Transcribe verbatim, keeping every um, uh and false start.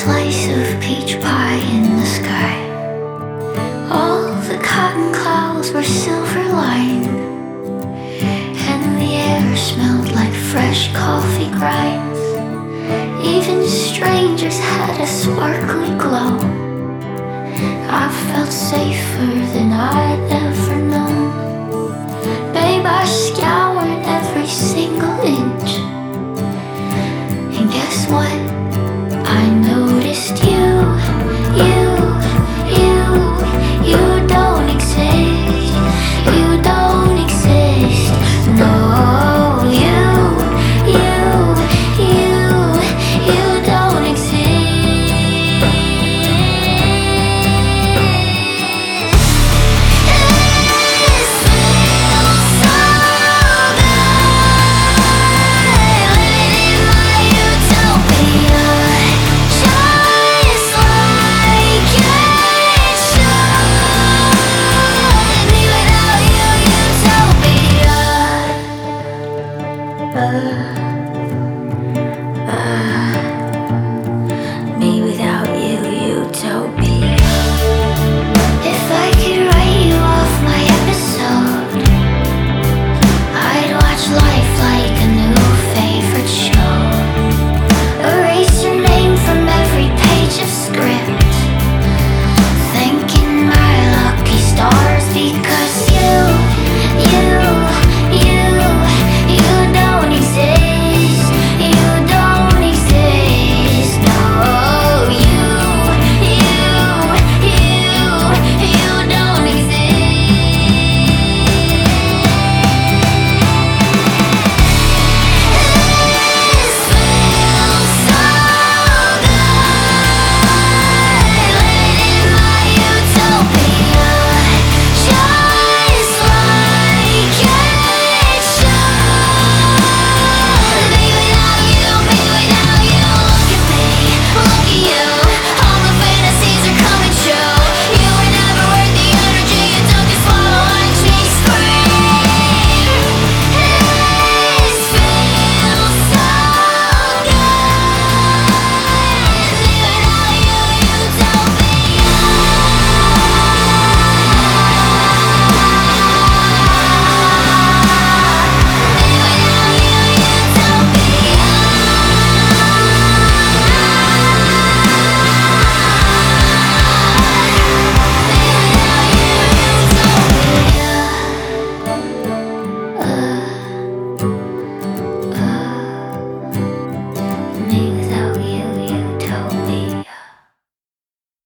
slice of peach pie in the sky. All the cotton clouds were silver lined, and the air smelled like fresh coffee grinds. Even strangers had a sparkly glow. I felt safer than I'd ever known. Babe, I scoured every single inch